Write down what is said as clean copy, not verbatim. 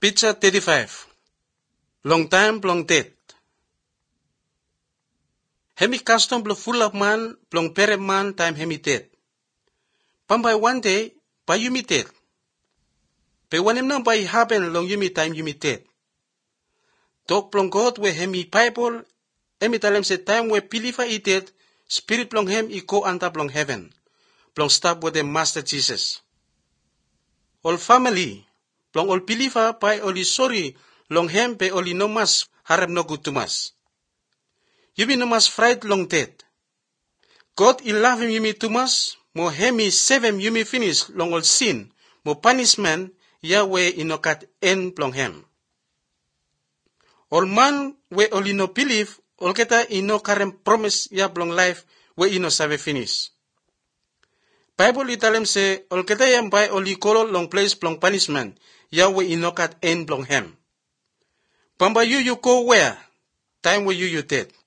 Picture 35. Long time plong tet. Hemi custom blo full of man plong pere man time hemi tet. Pambay one day pa yumi tet. Pe wanem nang bay happen long yumi time yumi tet. Tok plong God we hemi Bible emi talem se time we pilifa itet spirit plong hem iko anta plong heaven. Plong stop with the Master Jesus. All family plong ol pilifa pay oli sorry long hem pe oli no mas harap no good to mas. Yumi no mas fright long tet. God il love him yumi too mas mo hemi 7 yumi finish long ol sin mo punishment Yahweh inokat en plong hem. All man we oli no believe ol keta ino karem promise ya plong life we ino save finish. Bible italem se ol keta yang bay oli kolo long place plong punishment Yahweh inokat en plong hem. Pamba you go where? Time where you dead.